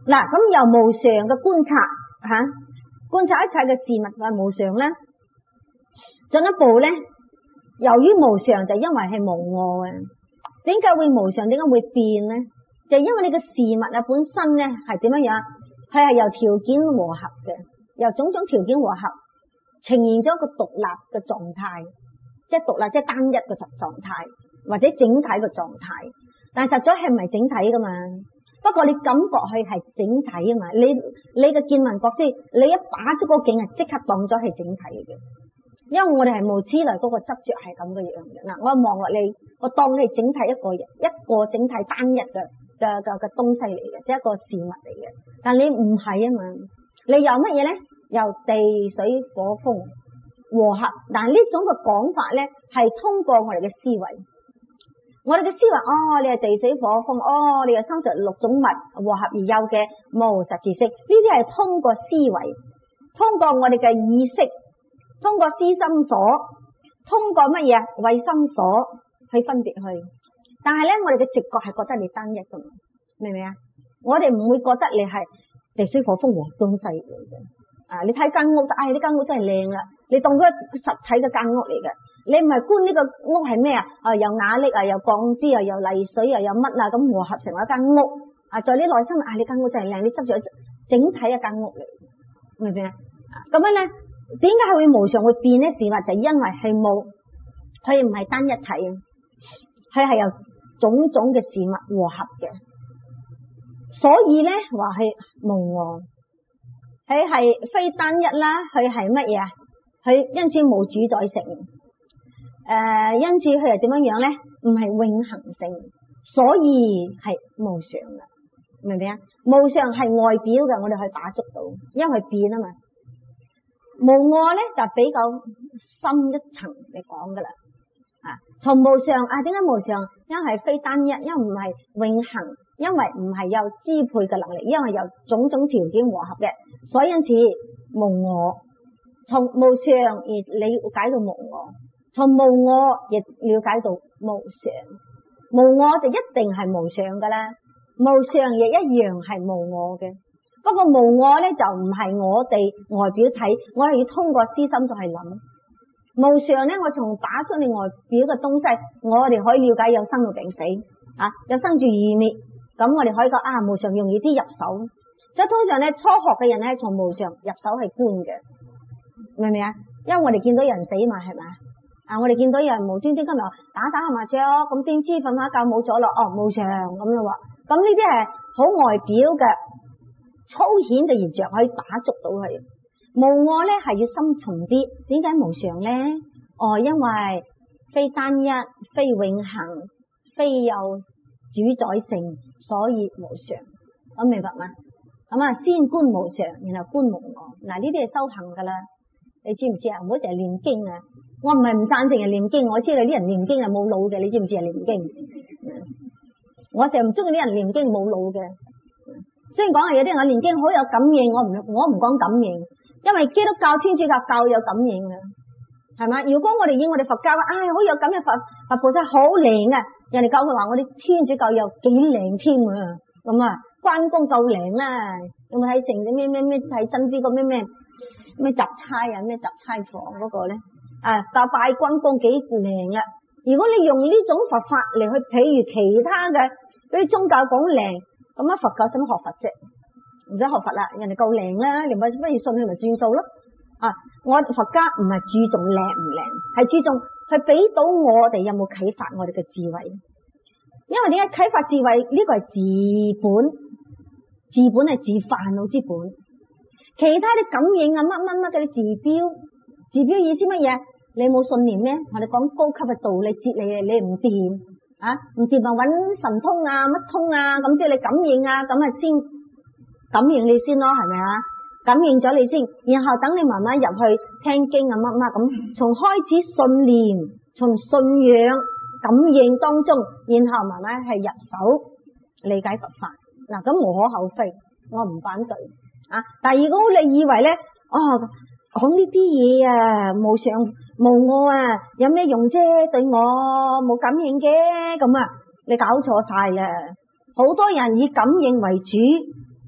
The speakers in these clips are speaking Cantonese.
嗱，咁由無常嘅觀察觀察一切嘅事物嘅無常咧，進一步咧，由於無常就因為係無我啊。點解會無常？點解會變咧？就因為你嘅事物啊本身咧係點樣樣？佢係由條件和合嘅，由種種條件和合呈現咗一個獨立嘅狀態，即係獨立，即係單一嘅狀態，或者整體嘅狀態。但係實在係唔係整體噶嘛？不過你感覺佢係整體啊嘛。你嘅見聞覺知，你一把觸嗰境係即刻當咗係整體嘅。因為我哋係無始來嗰個執着係咁嘅樣嘅。嗱，我望落你，我當你係整體一個整體單一嘅東西嚟嘅，即係一個事物嚟嘅。但你唔係啊嘛，你由乜嘢咧？由地水火風和合。但係呢種嘅講法咧，係通過我哋嘅思維。我哋嘅思維，你係地水火風，你係36種物和合而有嘅無實質性。呢啲係通過思維，通過我哋嘅意識，通過思心所，通過乜嘢慧心所去分別去。但係咧，我哋嘅直覺係覺得你單一噶嘛，明唔明啊？我哋唔會覺得你係地水火風和東西嚟嘅。你睇間屋，呢間屋真係靚啦，你當佢實體嘅間屋嚟嘅。你唔係觀呢個屋係咩啊？有瓦礫啊，有鋼枝啊，有泥水啊，有乜啊，咁和合成一間屋啊。在你內心呢間屋真係靚，你執咗整體一間屋嚟，明唔明啊？咁樣咧，點解佢會無常會變呢？事物就因為係冇，佢唔係單一體，佢係由種種嘅事物和合嘅，所以咧話係無我，佢係非單一啦，佢係乜嘢啊？佢因此冇主宰性，因此佢係點樣樣咧？唔係永恆性，所以係無常嘅，明唔明啊？無常係外表嘅，我哋可以把捉到，因為佢變啊嘛。無我咧就比較深一層嚟講噶啦，從無常點解無常？因為非單一，因為唔係永恆，因為唔係有支配嘅能力，因為有種種條件和合嘅，所以因此無我。從無常而了解到無我，從無我亦了解到無常。無我就一定係無常噶啦，無常亦一樣係無我嘅。不過無我咧就唔係我哋外表睇，我係要通過思心再去諗。無常咧，我從打出你外表嘅東西，我哋可以了解有生老病死有生住異滅，咁我哋可以講無常容易啲入手。所以通常咧，初學嘅人咧，從無常入手係觀嘅，明唔明啊？因為我哋見到有人死嘛，係咪我哋見到有人無端端今日打下麻雀，咁點知瞓下覺冇咗咯，無常咁樣喎。咁呢啲係好外表嘅粗顯嘅現象，可以打捉到佢。無我咧係要深層啲，點解無常咧？因為非單一，非永恆，非有主宰性，所以無常。我明白嗎？咁先觀無常，然後觀無我。嗱，呢啲係修行噶啦，你知唔知啊？唔好成日念經啊！我唔係唔贊成人念經，我知道啲人念經係冇腦嘅，你知唔知啊？念經，我成日唔中意啲人念經冇腦嘅。雖然講係有啲人念經好有感應，我唔講感應，因為基督教、天主教教有感應嘅，係嘛？如果我哋以我哋佛教好有感應，佛菩薩好靈啊，人哋教佢話我哋天主教有幾靈添啊，咁關公夠靈啦，有冇睇成啲咩睇真啲個咩雜差咩雜差房嗰個咧教拜關公幾靈啊？如果你用呢種佛法嚟去譬如其他嘅嗰啲宗教講靈。咁佛教使乜學佛啫？唔使學佛啦，人哋夠靈啦，你咪不如信佢咪轉數咯。我佛家唔係注重靈唔靈，係注重係俾到我哋有冇啟發我哋嘅智慧。因為點解啟發智慧呢個係治本，治本係治煩惱之本。其他啲感應乜嗰啲治標，治標意思乜嘢？你冇信念咩？我哋講高級嘅道理哲理，你唔掂。唔掂揾神通乜通咁即係你感應咁先感應你先咯，係咪感應咗你先，然後等你慢慢入去聽經乜咁，從開始信念，從信仰感應當中，然後慢慢係入手理解佛法。咁無可厚非，我唔反對但係如果你以為咧講呢啲嘢無常無我有咩用啫？對我冇感應嘅咁你搞錯晒啦！好多人以感應為主，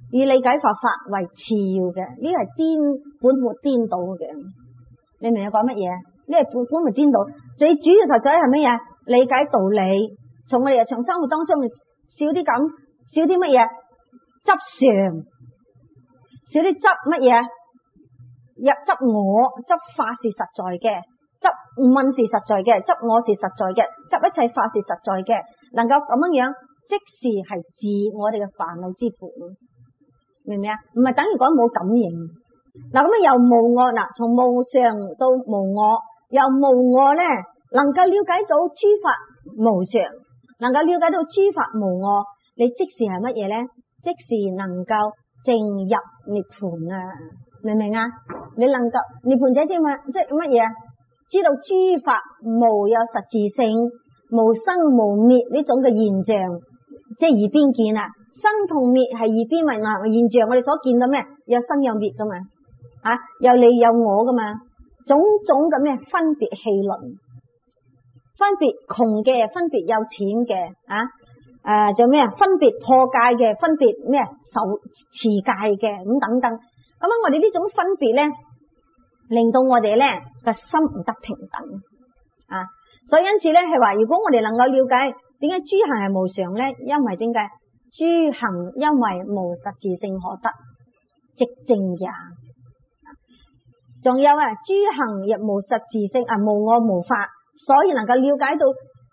以理解佛法為次要嘅，呢個係本末顛倒嘅。你明我講乜嘢？呢個本末顛倒，最主要實在係乜嘢？理解道理，從我哋日常生活當中少啲乜嘢執常，少啲執乜嘢？執我執法是實在嘅，執問是實在嘅，執我是實在嘅，執一切法是實在嘅，能夠咁樣即時係治我哋嘅煩惱之苦，明唔明啊？唔係等於講冇感應。嗱，咁由無我，嗱，從無常到無我，由無我咧能夠了解到諸法無常，能夠了解到諸法無我，你即時係乜嘢咧？即時能夠證入涅槃啊！明唔明啊？你能夠涅槃者即係乜嘢啊？知道諸法無有實自性，無生無滅呢種嘅現象，即係二邊見啊！生同滅係二邊為現象，我哋所見到咩？有生有滅噶嘛？啊，有你有我噶嘛？種種嘅咩分別戲論，分別窮嘅，分別有錢嘅，仲有咩分別破戒嘅，分別咩受持戒嘅，咁等等。咁我哋呢種分別咧，令到我哋咧個心唔得平等啊！所以因此咧係話，如果我哋能夠了解點解諸行係無常咧，因為點解諸行因為無實自性可得，即證也。仲有諸行亦無實自性無我無法，所以能夠了解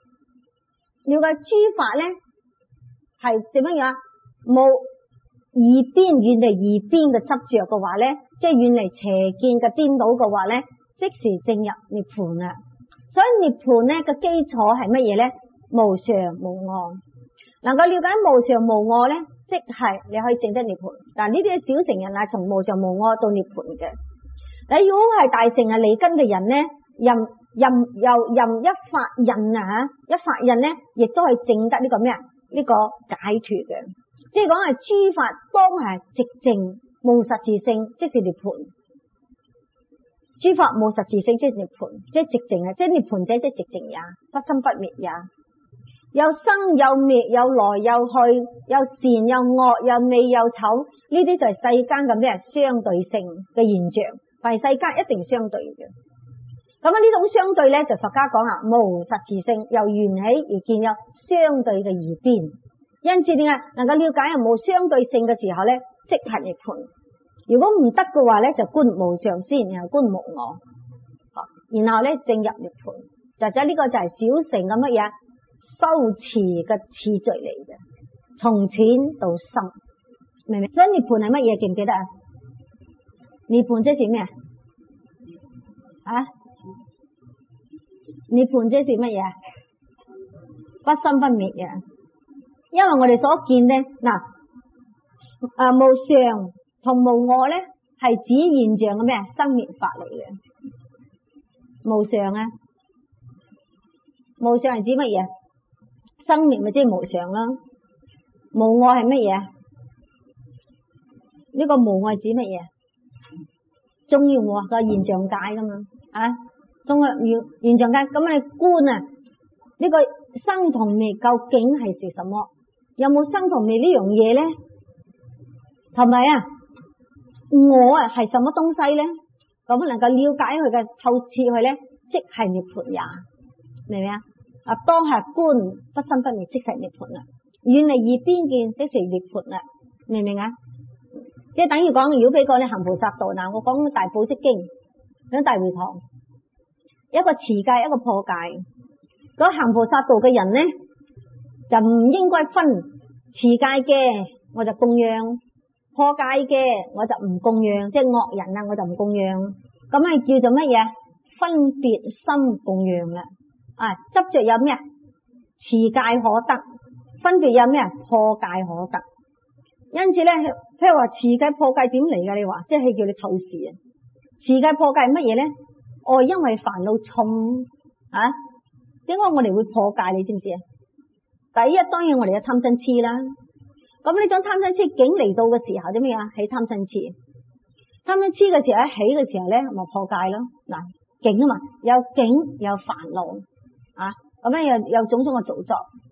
諸法咧係點樣樣冇二邊遠離二邊嘅執着嘅話咧，即係遠離邪見嘅顛倒嘅話咧，即時證入涅槃啊！所以涅槃咧嘅基礎係乜嘢咧？無常無我，能夠了解無常無我咧，即係你可以證得涅槃。但呢啲小乘人係從無常無我到涅槃嘅。你如果係大乘係利根嘅人咧，任一法印一法印咧，亦都係證得呢個咩啊？呢個解脫嘅。即係講係諸法當係寂靜無實自性，即是涅槃。諸法無實自性，即是涅槃，即係寂靜啊！即係涅槃者，即係寂靜也，不生不滅也。有生有滅，有來有去，有善有惡，有美有醜，呢啲就係世間嘅咩相對性嘅現象，凡世間一定相對嘅。咁呢種相對咧，就佛家講無實自性，由緣起而見有相對嘅二邊。因此點解能夠了解無相對性嘅時候咧，即係涅槃。如果唔得嘅話咧，就觀無常先，然後觀無我，然後咧證入涅槃。就呢個就係小乘嘅乜嘢修持嘅次序嚟嘅，從淺到深，明唔明？所以涅槃係乜嘢？記唔記得啊？涅槃即係咩啊？涅槃即係乜嘢？不生不滅嘅。因為我哋所見咧，無常同無我咧係指現象嘅咩生滅法嚟嘅。無常啊，無常係指乜嘢？生滅咪即係無常啦。無我係乜嘢？呢個無我係指乜嘢？中要我個現象界噶嘛？中要現象界，咁你觀呢個生同滅究竟係是什麼？有冇生同滅呢樣嘢咧？同埋我係什麼東西咧？咁能夠了解佢嘅透徹去咧，即係涅槃也，明唔明啊？當下觀不生不滅，即係涅槃啦。遠離二邊見，即係涅槃啦，明唔明啊？即係等於講，如果俾個你行菩薩道，我講大寶積經喺大會堂，一個持戒，一個破戒。嗰行菩薩道嘅人咧，就唔應該分持戒嘅我就供養，破戒嘅我就唔供養，即係惡人我就唔供養，咁叫做乜嘢？分別心供養啦。執着有咩？持戒可得，分別有咩？破戒可得。因此咧，譬如話持戒破戒點嚟噶？你話即係叫你透視啊！持戒破戒係乜嘢咧？因為煩惱重點解我哋會破戒？你知唔知啊？第一，當然我哋有貪嗔癡啦。咁呢種貪嗔癡境嚟到嘅時候，點咩啊？起貪嗔癡，貪嗔癡嘅時候一起嘅時候咧，咪破戒咯。境嘛，有境有煩惱咁樣有種種嘅造作，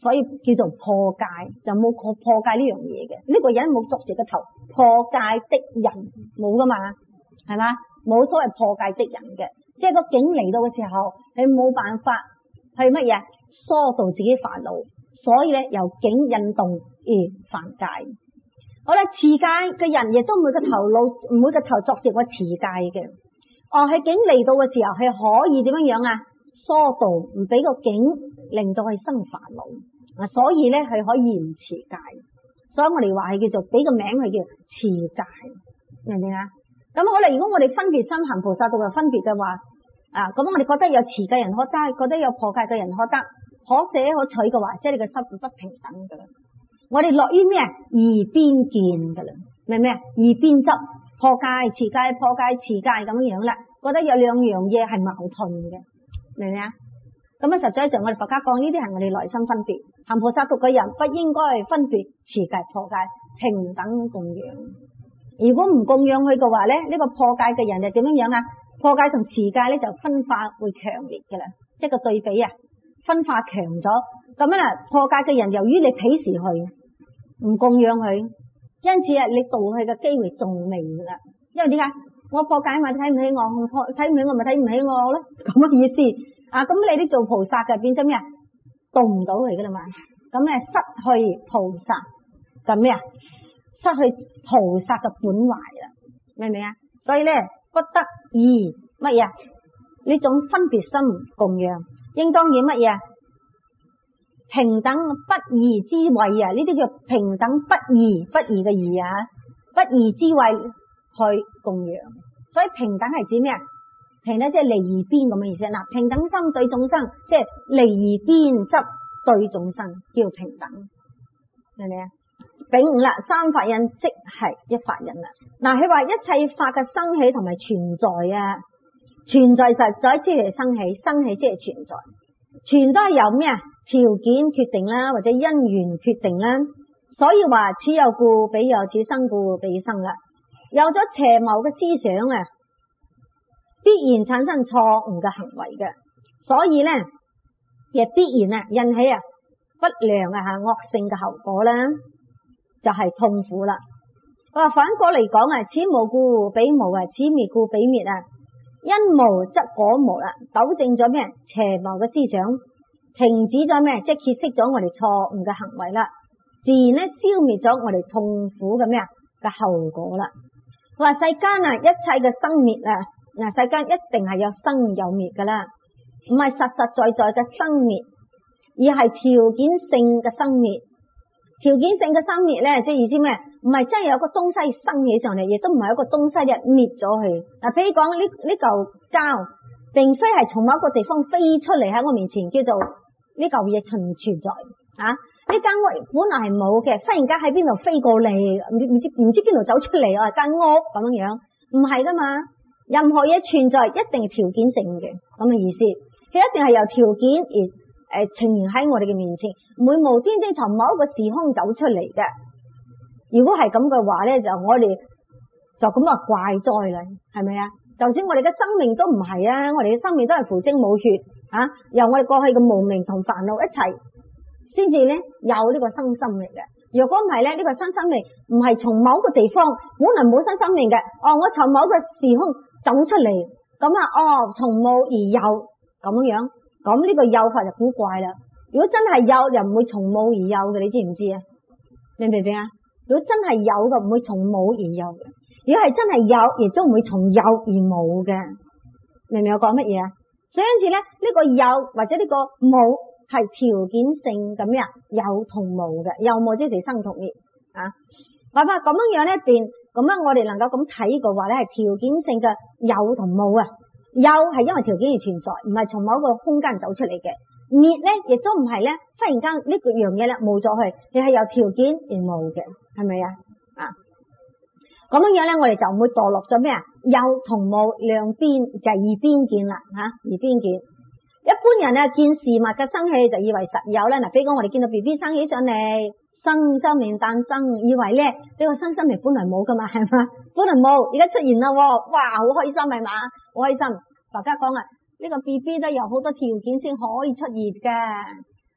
所以叫做破戒，就冇破戒呢樣嘢嘅。呢個人冇捉住個頭，破戒的人冇噶嘛，係嘛？冇所謂破戒的人嘅，即係個境嚟到嘅時候，你冇辦法去乜嘢疏導自己煩惱，所以咧由境引動而犯戒。好啦，持戒嘅人亦都每個頭作住個持戒嘅。喺境嚟到嘅時候係可以點樣樣啊？疏導，唔俾個境令到佢生煩惱啊，所以咧係可以唔持戒。所以我哋話係叫做俾個名佢叫持戒，明唔明啊？咁好啦，如果我哋分別心行菩薩道嘅分別嘅話啊，咁我哋覺得有持戒人可得，覺得有破戒嘅人可得，可捨可取嘅話，即係你嘅心不平等噶啦。我哋落於咩二邊見噶啦，明唔明啊？二邊執，破戒持戒，破戒持戒咁樣啦，覺得有兩樣嘢係矛盾嘅，明唔明啊？咁實際上我哋佛家講呢啲係我哋內心分別，行菩薩道嘅人不應該分別持戒破戒，平等供養。如果唔供養佢嘅話咧，呢個破戒嘅人就點樣樣啊？破戒同持戒咧就分化會強烈嘅啦，即係個對比啊，分化強咗。咁樣啦，破戒嘅人由於你鄙視佢，唔供養佢，因此啊，你度佢嘅機會仲微啦。因為點解？我破戒咪睇唔起我，睇唔起我咪睇唔起我咯，咁嘅意思啊。咁你啲做菩薩嘅變咗咩啊？度唔到佢噶啦嘛，咁咧失去菩薩咁咩啊？失去菩薩嘅本懷啦，明唔明啊？所以咧不得以乜嘢呢種分別心供養，應當以乜嘢平等不異之位啊？呢啲叫平等不異嘅異啊，不異之位去供養。所以平等係指咩啊？平等即係離二邊咁嘅意思。嗱，平等心對眾生，即係離二邊執對眾生，叫平等，明唔明啊？丙午啦，三法印即係一法印啦。嗱，佢話一切法嘅生起同埋存在啊，存在實在即係生起，生起即係存在，全都係由咩啊？條件決定啦，或者因緣決定啦。所以話此有故彼有，此生故彼生啦。有咗邪謀嘅思想啊，必然產生錯誤嘅行為嘅，所以咧亦必然啊引起啊不良啊惡性嘅後果啦。就係痛苦啦。我話反過嚟講啊，此無故彼無啊，此滅故彼滅啊。因無則果無啦，糾正咗咩邪謀嘅思想，停止咗咩，即係歇息咗我哋錯誤嘅行為啦，自然咧消滅咗我哋痛苦嘅咩嘅後果啦。我話世間啊，一切嘅生滅啊，嗱，世間一定係有生有滅噶啦，唔係實實在在嘅生滅，而係條件性嘅生滅。條件性嘅生滅咧，即係意思咩？唔係真係有個東西生起上嚟，亦都唔係一個東西滅咗佢。嗱，譬如講呢嚿膠，並非係從某一個地方飛出嚟喺我面前，叫做呢嚿嘢存在啊。呢間屋本來係冇嘅，忽然間喺邊度飛過嚟，唔知邊度走出嚟啊間屋咁樣樣，唔係噶嘛。任何嘢存在一定係條件性嘅咁嘅意思，佢一定係由條件而呈現喺我哋嘅面前，唔會無端端從某一個時空走出嚟嘅。如果係咁嘅話咧，就我哋就咁話怪哉啦，係咪啊？就算我哋嘅生命都唔係啊，我哋嘅生命都係父精母血啊，由我哋過去嘅無明同煩惱一齊先至咧有呢個新生命嘅。如果唔係咧，呢個新生命唔係從某個地方本來冇新生命嘅，我從某個時空走出嚟，咁啊從無而有咁樣。咁呢個有法就古怪啦。如果真係有，又唔會從冇而有嘅，你知唔知啊？明唔明啊？如果真係有嘅，唔會從冇而有嘅；如果係真係有，亦都唔會從有而冇嘅。明唔明我講乜嘢啊？所以因此咧，呢個有或者呢個冇係條件性咁樣，有同冇嘅，有冇即係生同滅啊。話法咁樣咧變，咁樣我哋能夠咁睇嘅話咧，係條件性嘅有同冇啊。有係因為條件而存在，唔係從某一個空間走出嚟嘅。滅咧亦都唔係咧，忽然間呢個樣嘢咧冇咗去，你係有條件而冇嘅，係咪啊？咁樣咧，我哋就唔會墮落咗咩啊？有同冇兩邊就係二邊見啦，二邊見。一般人啊見事物嘅生起就以為實有啦。嗱，比如講我哋見到 BB 生起上嚟，新生命誕生，以為咧呢個新生命本來冇噶嘛，係嘛？本來冇，而家出現啦，哇，好開心係嘛？好開心。大家講啊，呢個 BB 都有好多條件先可以出現嘅，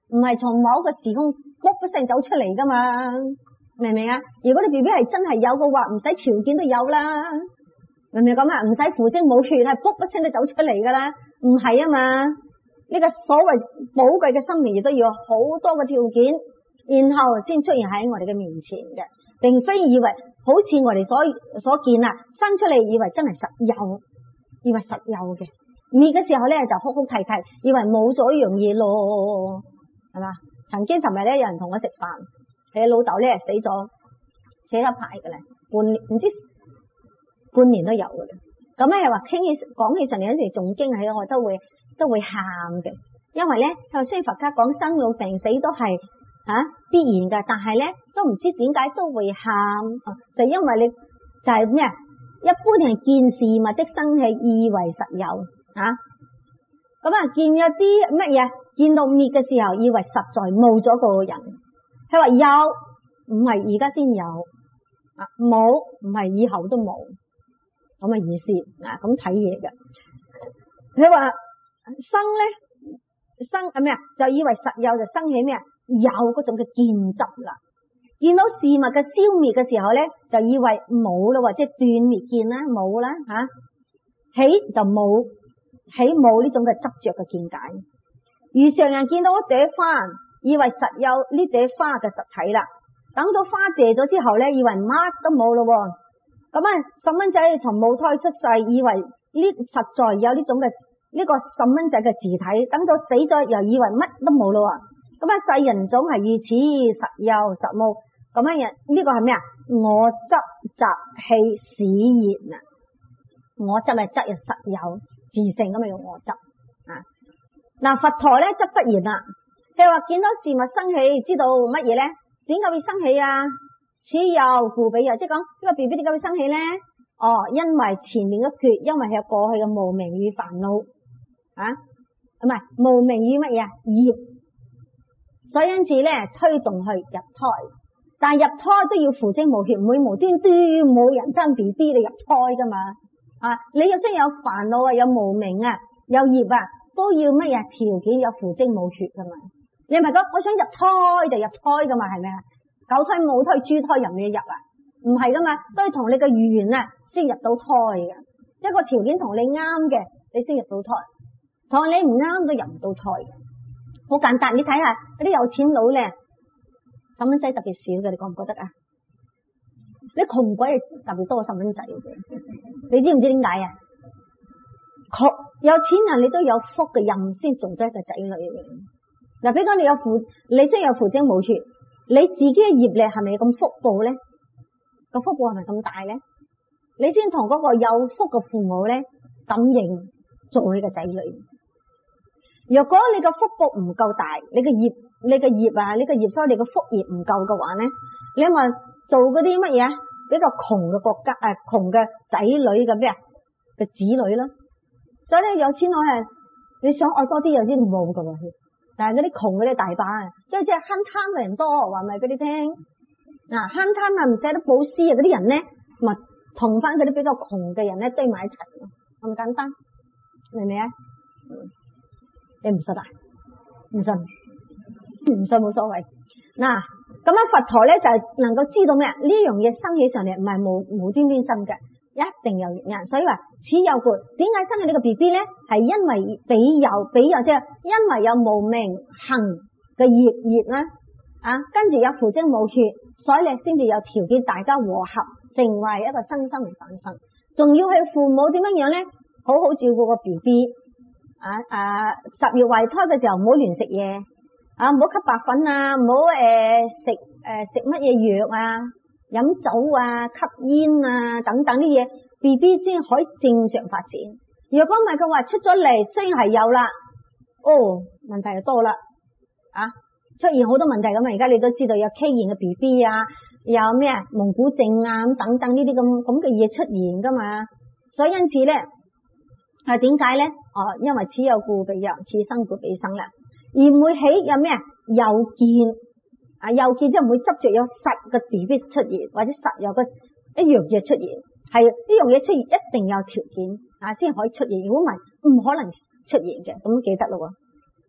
唔係從某個時空卜一聲走出嚟噶嘛，明唔明啊？如果你 BB 係真係有嘅話，唔使條件都有啦，明唔明咁啊？唔使父精母血係卜一聲都走出嚟噶啦，唔係啊嘛？呢個所謂寶貴嘅生命亦都要好多嘅條件，然後先出現喺我哋嘅面前嘅，並非以為好似我哋所見啊，生出嚟以為真係實有，以為實有嘅，搣嘅時候咧就哭哭啼啼，以為冇咗一樣嘢咯，係嘛？曾經尋日咧有人同我食飯，佢老豆咧死咗，死咗排嘅咧，唔知半年都有嘅啦。咁咧又話講起上嚟嗰時仲驚喜，我都會喊嘅，因為咧頭先佛家講生老病死都係必然嘅，但係咧都唔知點解都會喊，就因為你就係咩啊？一般係見事物的生起以為實有咁見有啲乜嘢，見到滅嘅時候以為實在冇咗個人，佢話有唔係而家先有冇唔係以後都冇咁嘅意思咁睇嘢嘅。佢話生咩啊？就以為實有就生起咩啊？有嗰種嘅見執啦，見到事物嘅消滅嘅時候咧，就以為冇啦，或者斷滅見啦，冇啦起就冇，起冇呢種嘅執着嘅見解。如常人見到一朵花，以為實有呢朵花嘅實體啦，等到花謝咗之後咧，以為乜都冇咯。咁細蚊仔從母胎出世，以為呢實在有呢種嘅呢個細蚊仔嘅自體，等到死咗又以為乜都冇咯。咁世人總係如此實有實無，咁樣呢個係咩啊？我執習氣使然我執係執有實有自性，咁咪用我執嗱，佛陀咧則不然啦，佢話見到事物生起，知道乜嘢咧？點解會生起啊？此有故彼有，即係講呢個 BB 點解會生起咧？因為前面嘅缺，因為係有過去嘅無明與煩惱唔係無明與乜嘢業，所以因此咧推動去入胎，但係入胎都要父精母血，唔會無端端冇人生 BB 你入胎噶嘛你要真有煩惱有無明有業都要乜嘢條件，有父精母血噶嘛？你唔係講我想入胎就入胎噶嘛？係咪狗胎母胎豬胎入咩入唔係噶嘛？都係同你嘅緣先入到胎嘅，一個條件同你啱嘅，你先入到胎，同你唔啱都入唔到胎嘅。好簡單，你睇下嗰啲有錢佬咧，細蚊仔特別少嘅，你覺唔覺得啊？你窮鬼係特別多細蚊仔嘅，你知唔知點解啊？有錢人你都有福嘅，任先做咗一個仔女嘅。嗱，比如講你先有父精母血，你自己嘅業力係咪咁福報咧？個福報係咪咁大咧？你先同嗰個有福嘅父母咧感應做佢嘅仔女。如果你個福報唔夠大，你嘅業所以你嘅福業唔夠嘅話咧，你咪做嗰啲乜嘢比較窮嘅國家窮嘅仔女嘅咩嘅子女咯。所以咧有錢佬你想愛多啲有啲冇噶喎，但係嗰啲窮嗰啲大把即係慳貪嘅人多，話咪俾你聽慳貪唔捨得布施嗰啲人咧，咪同翻嗰啲比較窮嘅人咧堆埋一齊咯，咁簡單，明唔明啊？你唔信啊？唔信冇所謂。嗱，咁佛陀咧就係能夠知道咩？呢樣嘢生起上嚟唔係無端端生嘅，一定有原因。所以話此有故，點解生起呢個 BB 咧？係因為彼有即係因為有無明行嘅業啦，跟住有父精母血，所以咧先至有條件大家和合成為一個新生命誕生。仲要係父母點樣咧？好好照顧個 BB。10月懷胎嘅時候唔好亂食嘢，唔好吸白粉唔好食乜嘢藥飲酒吸煙等等啲嘢 ，BB 先可以正常發展。如果唔係佢話出咗嚟雖然係有啦，問題就多啦，出現好多問題咁而家你都知道有畸形嘅 BB 有咩蒙古症等等呢啲咁嘅嘢出現噶嘛，所以因此咧。點解咧？因為此有故彼有，此生故彼生啦，而唔會起有咩有見有見即係唔會執着有實嘅 BB 出現，或者實有個一樣嘢出現，係呢樣嘢出現一定有條件先可以出現，如果唔係唔可能出現嘅，咁記得咯。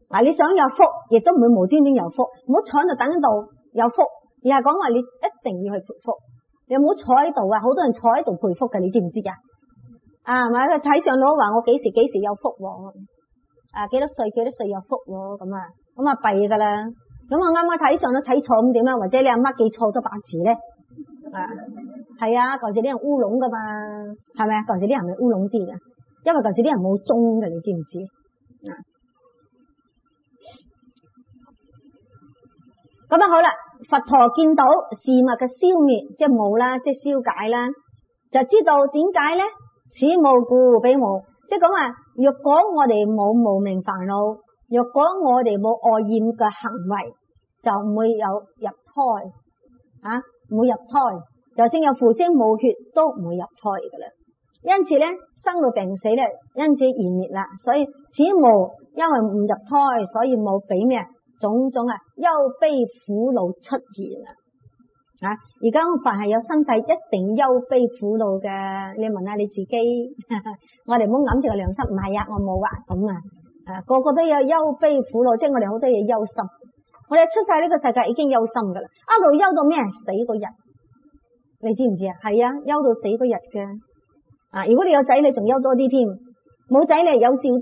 你想有福，亦都唔會無端端有福，唔好坐喺度等喺度有福，而係講話你一定要去培福。你唔好坐喺度啊，好多人坐喺度培福嘅，你知唔知噶？係咪？佢睇上佬話我幾時有福喎？幾多歲有福喎？咁啊弊噶啦。咁我啱啱睇上都睇錯咁點啊？或者你阿媽記錯咗八字咧？係啊，舊時啲人烏龍噶嘛，係咪啊？舊時啲人係烏龍啲嘅，因為舊時啲人冇鐘嘅，你知唔知？咁好啦，佛陀見到事物嘅消滅，即係冇啦，即係消解啦，就知道點解咧？此無故彼無，即係講話，若果我哋冇無明煩惱，若果我哋冇愛厭嘅行為，就唔會有入胎，唔會入胎，就算有父精母血都唔會入胎噶啦。因此咧，生老病死咧，因此而滅啦。所以此無，因為唔入胎，所以冇俾咩種種憂悲苦惱出現啦。而家凡係有身體，一定憂悲苦惱嘅。你問下你自己，我哋唔好諗住個良心，唔係啊，我冇啊，咁個個都有憂悲苦惱，即係我哋好多嘢憂心。我哋出世呢個世界已經憂心噶啦，一路憂到咩？死嗰日，你知唔知啊？係啊，憂到死嗰日嘅。如果你有仔，你仲憂多啲添；冇仔，你有少啲，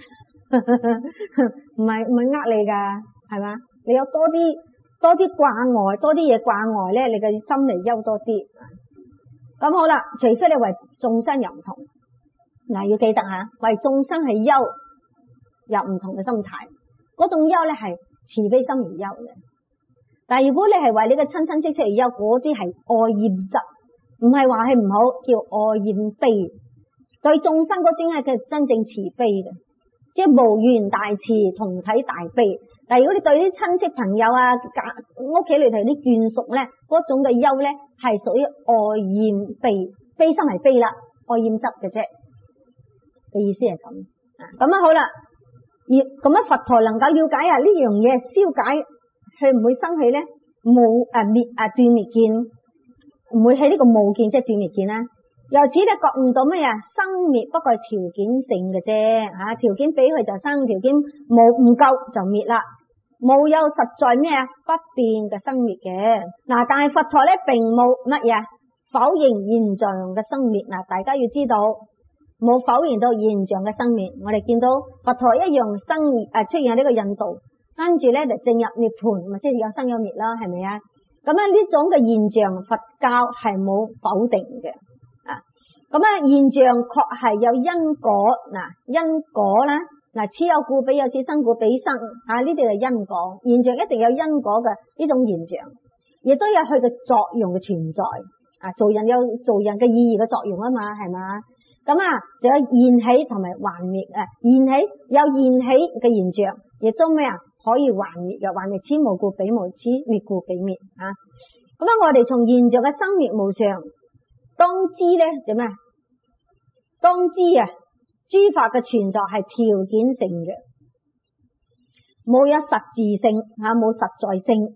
唔係呃你噶，係嘛？你有多啲掛礙，多啲嘢掛礙咧，你嘅心嚟憂多啲。咁好啦，除非你為眾生又唔同，要記得為眾生係憂，有唔同嘅心態。嗰種憂咧係慈悲心而憂嘅，但係如果你係為你嘅親親戚戚而憂，嗰啲係愛厭執，唔係話係唔好，叫愛厭悲。對眾生嗰種係佢真正慈悲嘅，即係無緣大慈，同體大悲。但係如果你對啲親戚朋友屋企裏頭啲眷屬咧，嗰種嘅憂咧係屬於愛厭悲，悲心係悲啦，愛厭執嘅啫，嘅意思係咁。咁好啦，而咁佛陀能夠了解呢樣嘢，消解佢唔會生起咧冇斷滅見，唔會喺呢個無見，即係斷滅見啦。由此咧覺悟到咩生滅不過係條件性嘅啫，條件俾佢就生，條件冇唔夠就滅啦。冇有實在咩不變嘅生滅嘅。但係佛陀咧並冇乜嘢否認現象嘅生滅。大家要知道冇否認到現象嘅生滅。我哋見到佛陀一樣出現喺呢個印度，跟住咧就進入涅槃，咪即係有生有滅啦，係咪啊？咁呢種嘅現象，佛教係冇否定嘅。咁現象確係有因果，因果啦。此有故彼有，此生故彼生，呢啲係因果。現象一定有因果嘅呢種現象，亦都有佢嘅作用嘅存在。做人有做人嘅意義嘅作用啊嘛，係嘛？咁就有現起同埋還滅。現起有現起嘅現象，亦都咩可以還滅嘅，還滅此無故彼無，此滅故彼滅。咁我哋從現象嘅生滅無常，當知咧點啊？當知諸法嘅存在係條件性嘅，冇有實質性，冇實在性。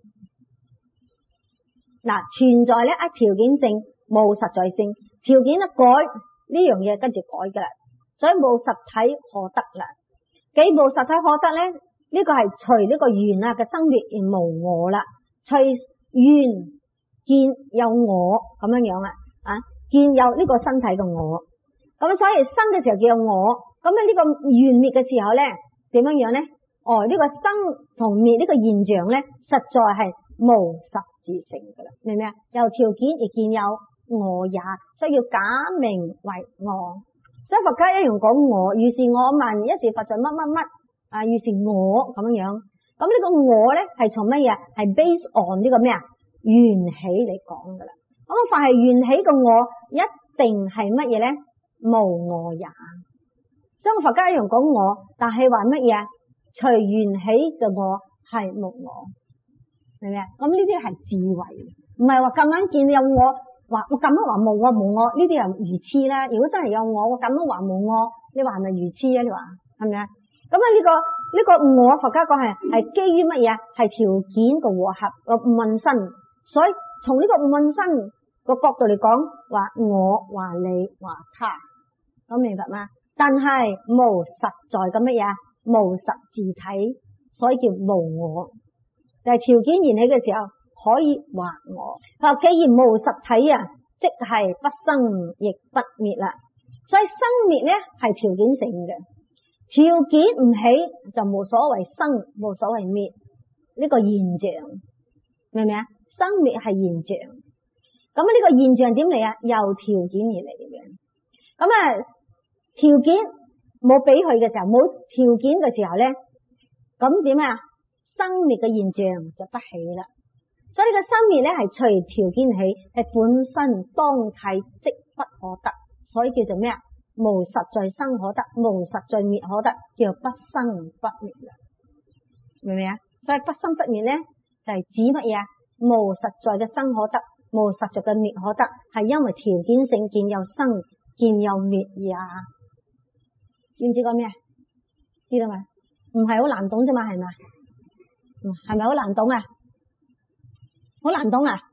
存在咧條件性，冇實在性。條件一改呢樣嘢，跟住改噶啦，所以冇實體可得啦。既冇實體可得咧，呢個係隨呢個緣嘅生滅而無我啦。隨緣見有我咁樣啦，見有呢個身體嘅我。咁所以生嘅時候叫我，咁呢個緣滅嘅時候咧，點樣咧？呢個生同滅呢個現象咧，實在係無實質性噶啦，明唔明啊？由條件而見有我也，所以要假名為我。所以佛家一樣講我，如是我聞，一時佛在乜乜乜，如是我咁樣。咁呢個我咧係從乜嘢？係 based on 呢個咩緣起嚟講噶啦。咁凡係緣起嘅我，一定係乜嘢咧？無我也。所以佛家一樣講我，但係話乜嘢？隨緣起嘅我係無我，明唔明啊？咁呢啲係智慧，唔係話咁樣見有我，話我咁樣話無我無我，呢啲係愚痴啦。如果真係有我咁樣話無我，你話係咪愚痴啊？你話係咪啊？咁呢個我，佛家講係基於乜嘢？係條件嘅和合個五蘊身，所以從呢個五蘊身個角度嚟講，話我話你話他。咁明白嗎？但係無實在嘅乜嘢？無實自體， 所以叫無我。但係條件現起嘅時候可以話我。佢話既然無實體啊，即係不生亦不滅啦。所以生滅咧係條件性嘅，條件唔起就冇所謂生，冇所謂滅，呢個現象明唔明啊？生滅係現象，咁呢個現象點嚟啊？由條件而嚟嘅。咁啊條件冇俾佢嘅時候，冇條件嘅時候咧，咁點啊？生滅嘅現象就不起啦。所以個生滅咧係隨條件起，係本身當體即不可得，所以叫做咩啊？無實在生可得，無實在滅可得，叫不生不滅啦。明唔明啊？所以不生不滅咧就係指乜嘢啊？無實在嘅生可得，無實在嘅滅可得，係因為條件性見有生，見有滅也。知唔知講咩？知道嘛？唔係好難懂啫嘛，係嘛？係咪好難懂啊？好難懂啊？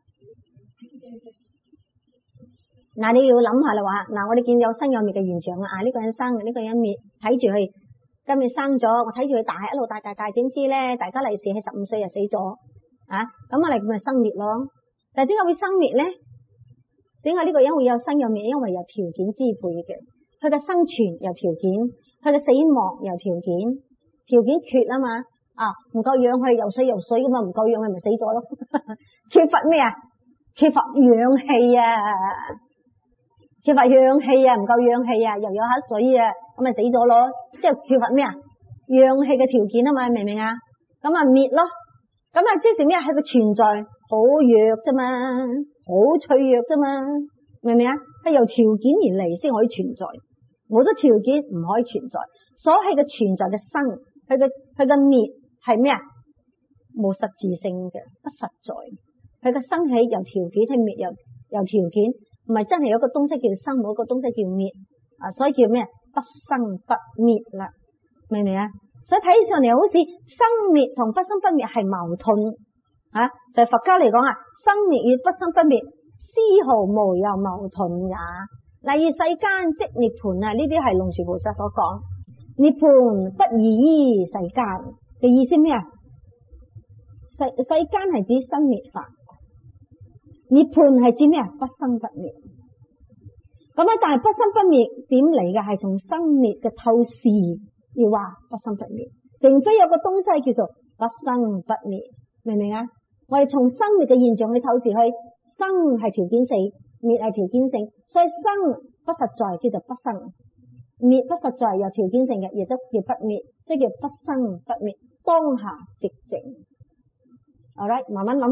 嗱，你要諗下啦話，嗱，我哋見有生有滅嘅現象啊，呢個人生，呢個人滅，睇住佢今日生咗，我睇住佢大，一路大，點知咧，大家利是係15歲就死咗啊，咁我哋咪生滅咯。但係點解會生滅咧？點解呢個人會有生有滅？因為有條件支配嘅，佢嘅生存有條件，佢嘅死亡有條件，條件缺啊嘛，唔夠氧氣游水咁啊，唔夠氧氣咪死咗咯。缺乏咩啊？缺乏氧氣啊，缺乏氧氣啊，唔夠氧氣啊，游下水啊，咁咪死咗咯。即係缺乏咩啊？氧氣嘅條件啊嘛，明唔明啊？咁啊滅咯。咁啊即係咩啊？係個存在好弱啫嘛，好脆弱啫嘛，明唔明啊？係由條件而嚟先可以存在，冇咗條件唔可以存在。所係嘅存在嘅生，佢嘅滅係咩啊？冇實質性嘅，不實在。佢嘅生起由條件，係滅由條件，唔係真係有一個東西叫生，冇一個東西叫滅啊，所以叫咩？不生不滅啦，明唔明啊？所以睇上嚟好似生滅同不生不滅係矛盾啊，就係佛家嚟講啊，生滅與不生不滅絲毫無有矛盾也。例如世間即涅槃啊，呢啲係龍樹菩薩所講，涅槃不異於世間嘅意思咩啊？世間係指生滅法，涅槃係指咩啊？不生不滅。咁啊，但係不生不滅點嚟嘅？係從生滅嘅透視要話不生不滅，並非有個東西叫做不生不滅，明唔明啊？我哋從生滅嘅現象去透視去，生係條件性，滅係條件性，所以生不實在叫做不生，滅不實在有條件性嘅，亦都叫不滅，即係叫不生不滅，當下寂靜。Alright， 慢慢諗。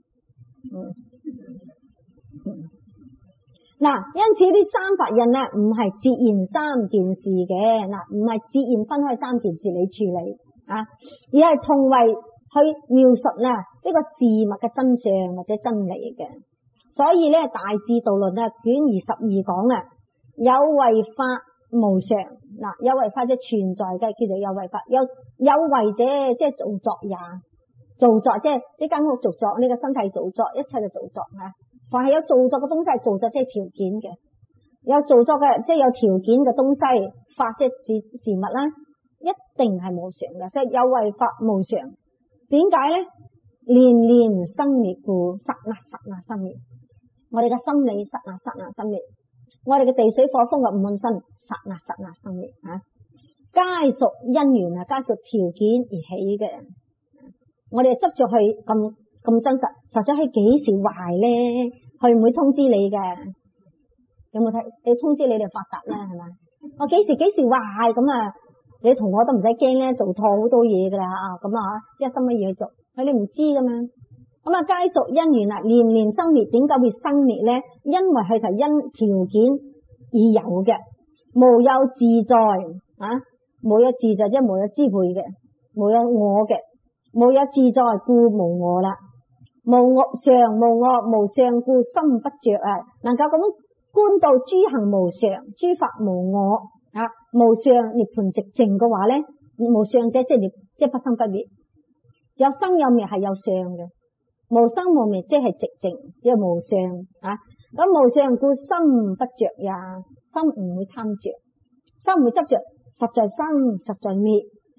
嗱，因此呢三法印咧唔係截然三件事嘅，嗱，唔係截然分開三件事你處理啊，而係同為去描述呢個事物嘅真相或者真理嘅。所以咧《大智度論》卷22講啊，有為法無常，嗱，有為法即存在嘅叫做有為法，有為者即係造作也，造作即係呢間屋造作，呢個身體造作，一切嘅造作啊。凡係有造作嘅東西，造作即係條件嘅，有造作嘅即係有條件嘅東西，法即係事物啦，一定係無常嘅，所以有為法無常。點解咧？年年生滅故，剎那剎那生滅。我哋嘅心理剎那剎那生滅，我哋嘅地水火風嘅五蘊身剎那剎那生滅啊，皆屬因緣啊，皆屬條件而起嘅。我哋執着去咁真實，實在係幾時壞咧？佢唔會通知你嘅，有冇睇？你通知你哋發達啦，係咪？我幾時壞咁啊？你同我都唔使驚咧，做錯好多嘢噶啦啊！咁啊，一心一意去做，你唔知噶嘛？咁啊，皆屬因緣啊，年年生滅，點解會生滅咧？因為佢係因條件而有嘅，無有自在啊，無有自在即係無有支配嘅，無有我嘅，無有自在故無我啦。無我常無我無相故心不着啊，能夠咁觀到諸行無常，諸法無我啊，無相涅槃寂靜嘅話咧，無相者即係不生不滅，有生有滅係有相嘅，無生無滅即係寂靜，即係無相啊。咁無相故心不着呀，心唔會貪着，心唔會執着，實在生實在滅，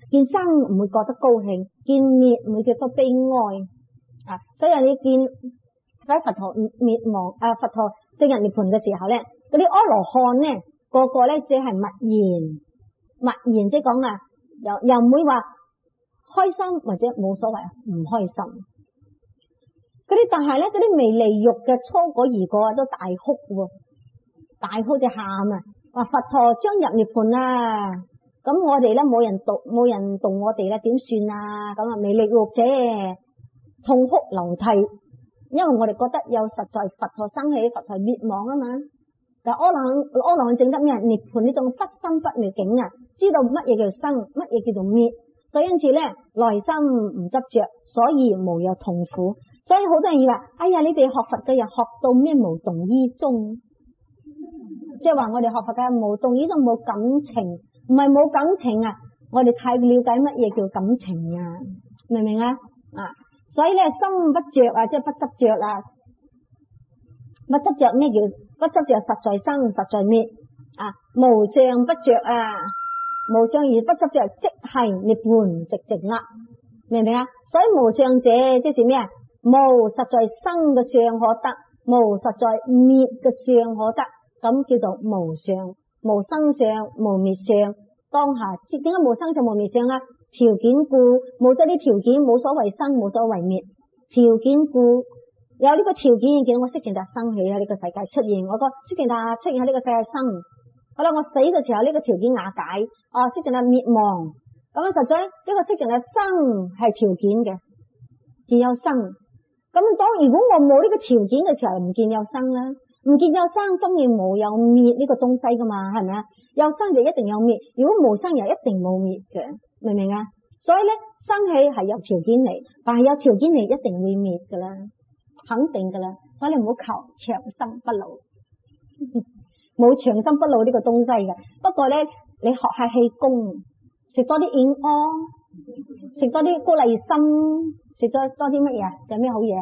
見生唔會覺得高興，見滅唔會覺得悲哀啊。所以你見喺佛陀滅亡佛陀證入涅槃嘅時候咧，嗰啲阿羅漢咧個個咧只係默然，即係講啊，又唔會話開心或者冇所謂唔開心。嗰啲但係咧嗰啲未離欲嘅初果二果啊都大哭喎，大哭就喊啊，話佛陀將入涅槃啦，咁我哋咧冇人度我哋咧點算啊？咁啊未離欲者痛哭流涕，因為我哋覺得有實在佛陀生起，佛陀滅亡啊嘛。但阿羅漢證得咩？涅槃呢種不生不滅境啊，知道乜嘢叫做生，乜嘢叫做滅，所以因此咧內心唔執着，所以無有痛苦。所以好多人以為，哎呀，你哋學佛嘅人學到咩無動於衷，即係話我哋學佛嘅無動於衷冇感情，唔係冇感情啊，我哋太了解乜嘢叫感情啊，明唔明啊？所以咧心不着啊，即係不執着啦，不執着咩叫不執着？實在生，實在滅啊，無相不着啊，無相而不執着，即係涅槃寂靜啦，明唔明啊？所以無相者即是咩啊？無實在生嘅相可得，無實在滅嘅相可得，咁叫做無相，無生相，無滅相。當下點解無生相無滅相啊？條件故，冇咗啲條件，冇所謂生，冇所謂滅。條件故，有呢個條件見到我悉淨大生起喺呢個世界出現，我個悉淨大出現喺呢個世界生。好啦，我死嘅時候呢個條件瓦解，悉淨大滅亡。咁啊，實在呢個悉淨大生係條件嘅，見有生。咁當如果我冇呢個條件嘅時候，唔見有生啦，唔見有生，當然冇有滅呢個東西噶嘛，係咪啊？有生就一定有滅，如果冇生又一定冇滅嘅，明唔明啊？所以咧，生起係有條件嚟，但係有條件嚟一定會滅噶啦，肯定噶啦。所以你唔好求長生不老，冇長生不老呢個東西嘅。不過咧，你學下氣功，食多啲燕窩，食多啲高麗參。食咗多啲乜嘢？有咩好嘢？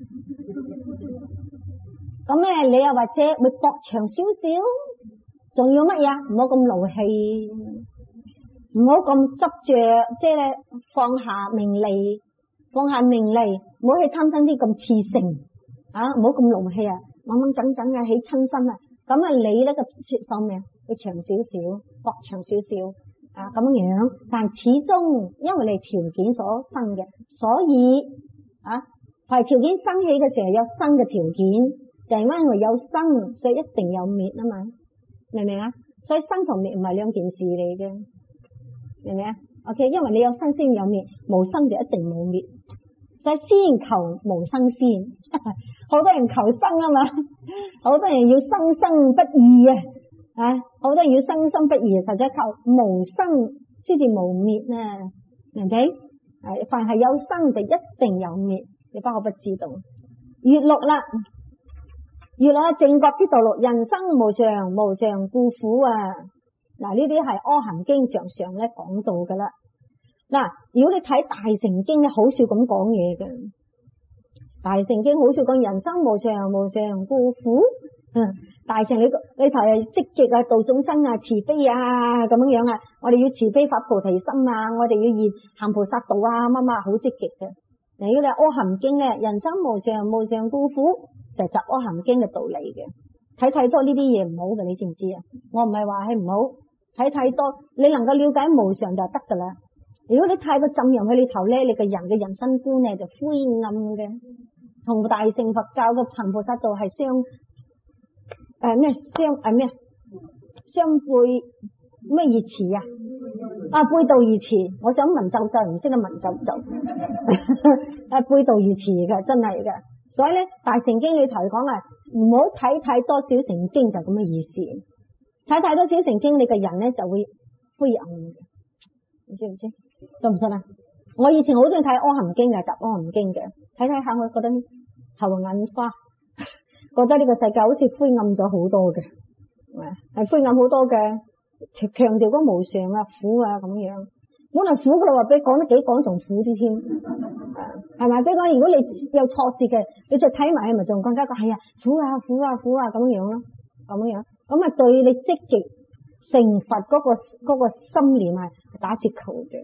咁咧，你又或者會搏長少少，仲要乜嘢？唔好咁勞氣，唔好咁執着，即係咧放下名利，唔好去貪親啲咁熾盛啊！唔好咁勞氣啊，猛猛整整啊，起親身啊！咁啊，你咧個壽命會長少少，搏長少少。咁樣，但始終因為你條件所生嘅，所以係條件生起嘅時候有生嘅條件，就係因為有生，所以一定有滅啊嘛，明唔明啊？所以生同滅唔係兩件事嚟嘅，明唔明啊 ？OK， 因為你有生先有滅，無生就一定冇滅，所以先求無生先。好多人求生啊嘛，好多人要生生不易好多人要生生不易，實際求無生先至無滅啊，明唔明？凡係有生就一定有滅，你不可不知道。月六啦，正覺之道六，人生無常，無常故苦啊！嗱，呢啲係阿含經常常咧講到噶啦。嗱，如果你睇大乘經咧，好少咁講嘢嘅。大乘經好少講人生無常，無常故苦。大乘你頭係積極啊，度眾生啊，慈悲啊，咁樣啊，我哋要慈悲發菩提心啊，我哋要行菩薩道啊，乜好積極嘅。如果你阿含經咧，人生無常，無常故苦，就係阿含經嘅道理嘅。睇太多呢啲嘢唔好嘅，你知唔知啊？我唔係話係唔好，睇太多，你能夠了解無常就得噶啦。如果你太過浸入去裏頭咧，你個人嘅人生觀咧就灰暗嘅，同大乘佛教嘅行菩薩道係相背咩義詞背道而馳。我想文縐縐，唔識得文縐縐背道而馳嘅，真係嘅。所以咧，大乘經裏頭講唔好睇太多小乘經，就咁嘅意思。睇太多小乘經，你個人咧就會灰暗嘅，你知唔知？信唔信啊？我以前好中意睇阿含經嘅，讀阿含經嘅，睇下我覺得頭眼花。覺得呢個世界好似灰暗咗好多嘅，係灰暗好多嘅，強調嗰無常啊、苦啊咁樣。本來苦嘅話，俾講得幾講仲苦啲添，係咪？比如講，如果你有錯事嘅，你再睇埋，咪仲更加係苦啊咁樣咯，咁樣咁啊，對你積極成佛嗰個心念係打折扣嘅。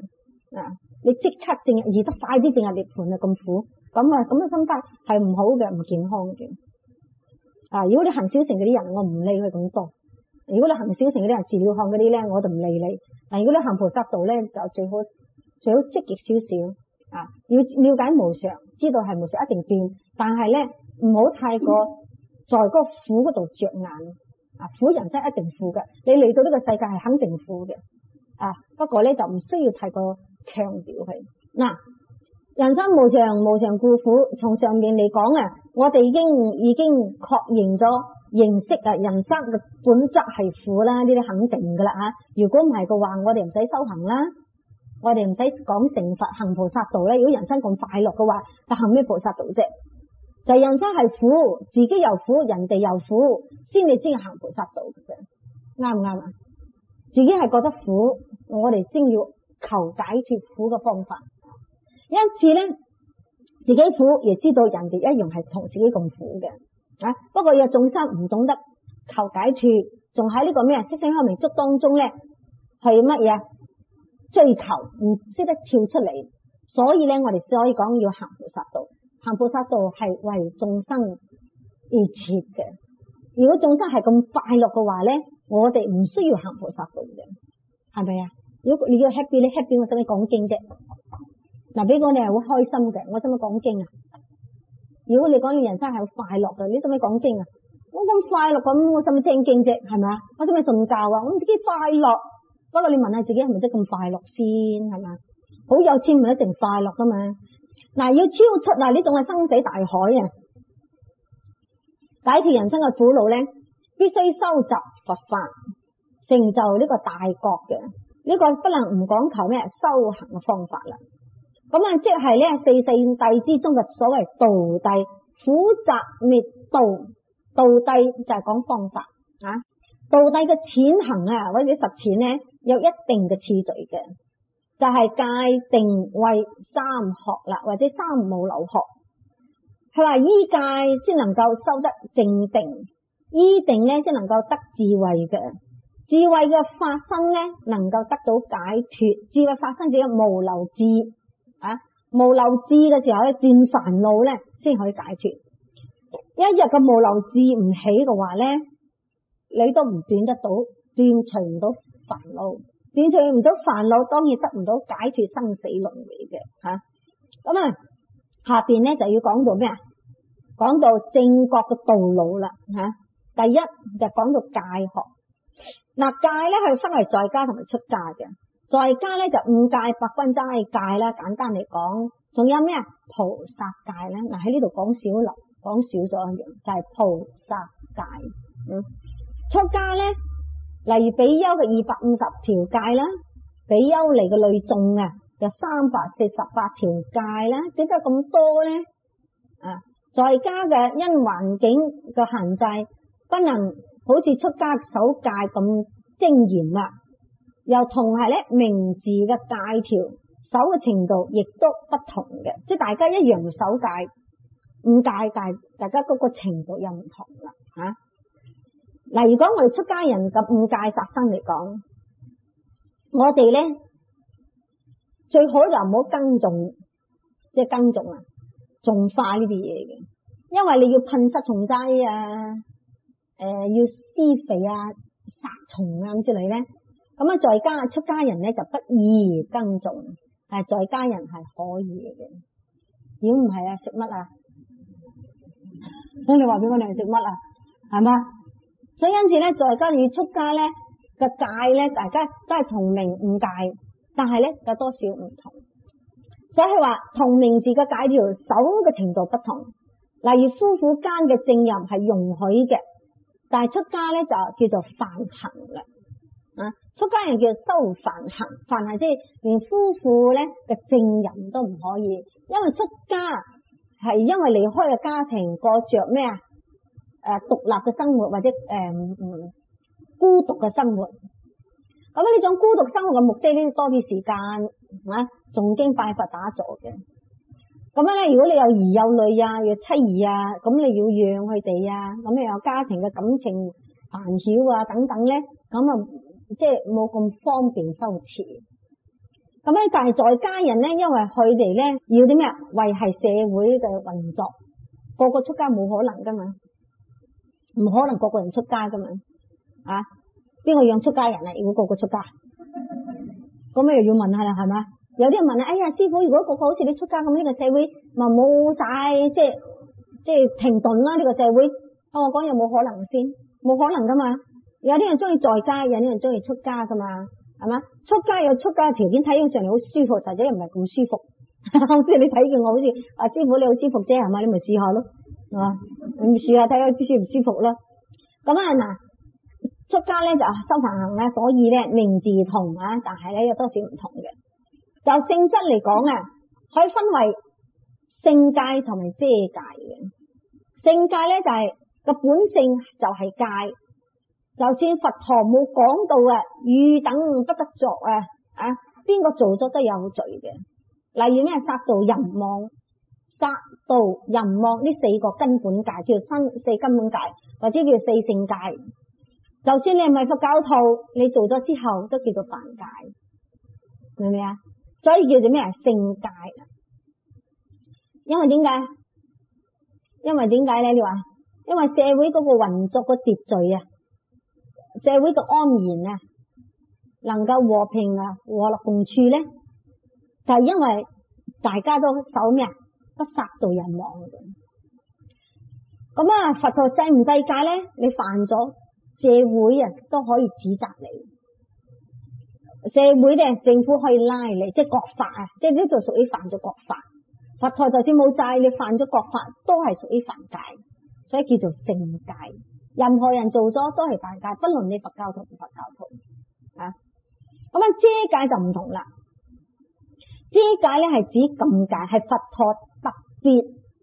你即刻淨係移得快啲，淨係涅槃啊咁苦，咁嘅心態係唔好嘅，唔健康嘅。如果你行小乘嗰啲人，我唔理佢咁多。如果你行小乘嗰啲人，自了漢嗰啲咧，我就唔理你。如果你行菩薩道咧，就最好積極少少。要了解無常，知道係無常一定變，但係咧唔好太過在嗰個苦嗰度着眼。苦人生一定苦嘅，你嚟到呢個世界係肯定苦嘅。不過咧就唔需要太過強調佢。人生無常，無常故苦。從上面嚟講我哋已經確認咗認識人生嘅本質係苦啦，呢啲肯定噶啦。如果唔係嘅話，我哋唔使修行啦，我哋唔使講成佛行菩薩道咧。如果人生咁快樂嘅話，就行咩菩薩道啫？就係人生係苦，自己又苦，人哋又苦，先至行菩薩道嘅啫，啱唔啱啊？自己係覺得苦，我哋先要求解脫苦嘅方法。因此咧，自己苦，亦知道人哋一樣係同自己咁苦嘅。不過有眾生唔懂得求解脫，仲喺呢個咩色聲香味觸當中咧，係乜嘢追求，唔識得跳出嚟。所以咧，我哋可以講要行菩薩道。行菩薩道係為眾生而設嘅。如果眾生係咁快樂嘅話咧，我哋唔需要行菩薩道嘅，係咪啊？如果你要 happy 咧 happy， 我使乜講經啫？俾我哋係好開心嘅，我使乜講經啊？如果你講你人生係好快樂嘅，你使乜講經啊？我咁快樂咁，我使乜聽經啫？係咪啊？我使乜信教啊？我自己快樂，不過你問下自己係咪真咁快樂先？係咪？好有錢唔一定快樂噶嘛？要超出呢種係生死大海啊！解脫人生嘅苦惱咧，必須收集佛法，成就呢個大覺嘅。呢個不能唔講求咩修行嘅方法啦。即係咧四聖諦之中嘅所謂道諦，苦集滅道。道諦就係講方法道諦嘅踐行或者實踐咧，有一定嘅次序嘅，就係戒定慧三學啦，或者三無漏學。佢話依戒先能夠修得正定，依定咧先能夠得智慧嘅。智慧嘅發生咧，能夠得到解脫。智慧發生只有無漏智無漏智嘅時候咧，斷煩惱咧先可以解脫。一日嘅無漏智唔起嘅話咧，你都唔斷得到，斷除唔到煩惱，斷除唔到煩惱，當然得唔到解脫生死輪迴嘅。下邊咧就要講到咩？講到正覺嘅道路啦。第一就講到戒學。戒咧係分為在家同埋出家嘅。在家咧就五戒、八關齋戒啦，簡單嚟講，仲有咩菩薩戒咧？喺呢度講少咗一樣，就係菩薩戒。出家咧，例如比丘嘅250條戒啦，比丘尼嘅類眾有348條戒啦，點解咁多咧？在家嘅因環境嘅限制，不能好似出家守戒咁精嚴啦。又同係咧名字嘅戒條守嘅程度亦都不同嘅，即係大家一樣守戒五戒，大家嗰個程度又唔同啦。如果我哋出家人嘅五戒殺生嚟講，我哋咧最好就唔好耕種，即係耕種種花呢啲嘢嘅，因為你要噴殺蟲劑要施肥殺蟲咁之類咧。在家出家人咧就不宜耕種，但係在家人係可以嘅。如果唔係食乜咁你話俾我哋食乜係嘛？所以因此咧，在家要出家咧嘅戒咧，大家都係同名五戒，但係咧有多少唔同。所以話同名字嘅戒條守嘅程度不同。例如夫婦間嘅正淫係容許嘅，但係出家咧就叫做犯行啦。出家人叫修梵行，梵係即係連夫婦咧嘅正淫都唔可以，因為出家係因為離開嘅家庭，過着咩獨立嘅生活，或者孤獨嘅生活。咁呢種孤獨生活嘅目的呢，多啲時間誦經拜佛打坐嘅。咁咧，如果你有兒有女有妻兒咁你要養佢哋咁你有家庭嘅感情煩擾等等咧，咁即係冇咁方便修持。 咁咧但係在家人咧，因為佢哋咧要啲咩維繫社會嘅運作，個個出家冇可能噶嘛，唔可能個個人出家噶嘛，啊，邊個養出家人啊？如果個個出家，咁又要問下啦，係嘛？有啲人問啊，哎呀，師傅，如果個個好似你出家咁，呢個社會咪冇晒，即係停頓啦呢個社會。我講有冇可能先？冇可能噶嘛。有啲人中意在家，有啲人中意出家噶嘛，係嘛？出家有出家嘅條件，睇起上嚟好舒服，或者又唔係咁舒服。好似你睇見我好似啊，師傅你好舒服啫，係嘛？你咪試下咯，係嘛？你咪試下睇下舒唔舒服咯。咁啊嗱，出家咧就修梵行咧，所以咧名字同啊，但係咧有多少唔同嘅。就性質嚟講啊，可以分為性戒同埋遮戒嘅。性戒咧就係個本性就係戒，就算佛陀冇講到啊，汝等不得作啊，邊個做咗都有罪嘅。例如咩殺盜淫妄，殺盜淫妄呢四個根本戒叫四根本戒，或者叫四性戒。就算你唔係佛教徒，你做咗之後都叫做犯戒，明唔明啊？所以叫做咩性戒。因為點解？因為點解咧？你話因為社會嗰個運作個秩序啊，社會個安然啊，能夠和平啊和樂共處咧，就係因為大家都守咩啊？不殺盜淫妄嘅。咁啊，佛陀制唔制戒咧？你犯咗，社會啊都可以指責你。社會咧，政府可以拉你，即係國法啊，即係呢度屬於犯咗國法。佛陀就算冇制，你犯咗國法都係屬於犯戒，所以叫做性戒。任何人做咗都係犯戒，不論你佛教徒唔佛教徒啊。咁啊，遮戒就唔同啦。遮戒咧係指禁戒，係佛陀特別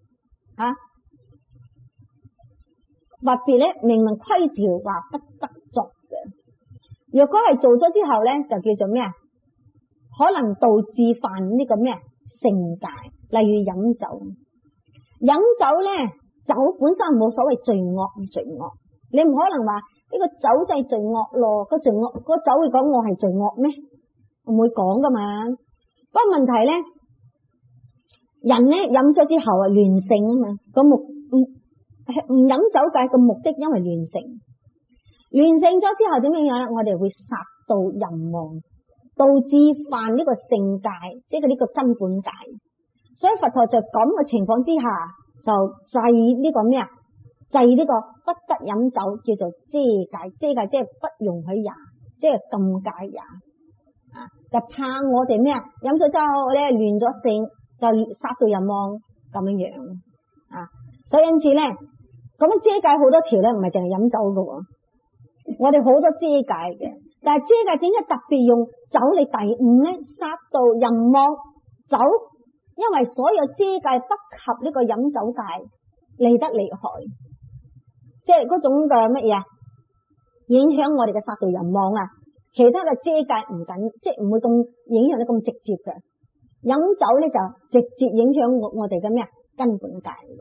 特別咧明文規條話不得作嘅。若果係做咗之後咧，就叫做咩啊？可能導致犯呢個咩性戒，例如飲酒。飲酒咧，酒本身冇所謂罪惡唔罪惡，你唔可能話呢個酒就係罪惡咯，個罪惡個酒會講我係罪惡咩？我唔會講噶嘛。不過問題咧，人咧飲咗之後啊亂性啊嘛，個唔飲酒戒嘅目的因為亂性。亂性咗之後點樣樣咧？我哋會殺盜淫妄，導致犯呢個性戒，即係呢個根本戒。所以佛陀就咁嘅情況之下，就制呢個咩啊？制呢個不得飲酒，叫做遮戒。遮戒即係不容許也，即係禁戒也。就怕我哋咩啊？飲咗之後咧亂咗性，就殺盜淫妄咁樣樣啊。所以因此咧，咁遮戒好多條咧，唔係淨係飲酒噶喎。我哋好多遮戒嘅，但係遮戒點解特別用酒嚟第五咧？殺盜淫妄酒，因為所有遮戒不及呢個飲酒戒嚟得厲害，即係嗰種嘅乜嘢影響我哋嘅殺盜淫妄啊！其他嘅遮戒唔緊，即係唔會咁影響得咁直接嘅。飲酒咧就直接影響我哋嘅咩根本戒嘅。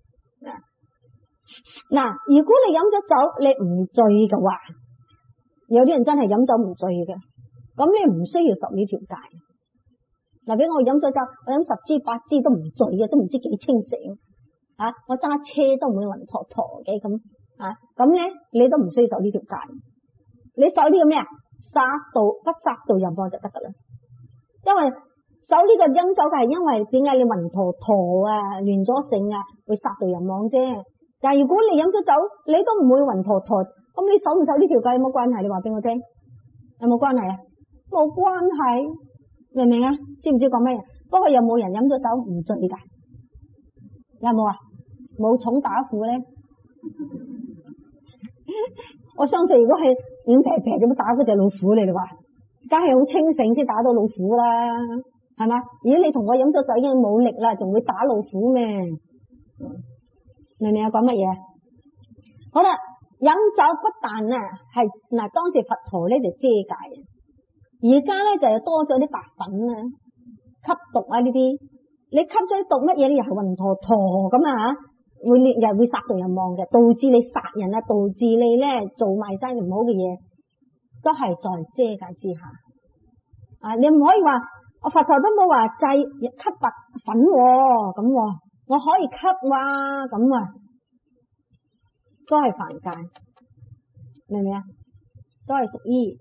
嗱，如果你飲咗酒你唔醉嘅話，有啲人真係飲酒唔醉嘅，咁你唔需要受呢條戒。嗱，俾我飲咗酒，我飲10支8支都唔醉嘅，都唔知幾清醒啊！我揸車都唔會暈陀陀嘅咁啊！咁咧你都唔需要受呢條戒，你受呢個咩啊？不殺盜淫妄就得噶啦。因為守呢個飲酒戒係因為點解你暈陀陀啊、亂咗性啊，會殺盜淫妄啫。但係如果你飲咗酒，你都唔會暈陀陀，咁你守唔守呢條戒有冇關係？你話俾我聽，有冇關係啊？冇關係，明唔明啊？知唔知講咩？不過有冇人飲咗酒唔醉噶？有冇啊？冇重打虎咧？我相信如果係軟皮皮咁打嗰隻老虎，你哋話，梗係好清醒先打到老虎啦，係嘛？如果你同我飲咗酒已經冇力啦，仲會打老虎咩？明唔明啊？講乜嘢？好啦，飲酒不但啊係嗱，當時佛陀咧就遮戒嘅，而家咧就多咗啲白粉啊、吸毒啊呢啲。你吸咗啲毒乜嘢咧？又係暈陀陀咁啊！又會殺盜淫妄嘅，導致你殺人啊，導致你咧做埋晒唔好嘅嘢，都係在遮戒之下啊！你唔可以話佛陀都冇話制吸白粉咁，我可以吸哇咁啊，都係犯戒，明唔明啊？都係屬於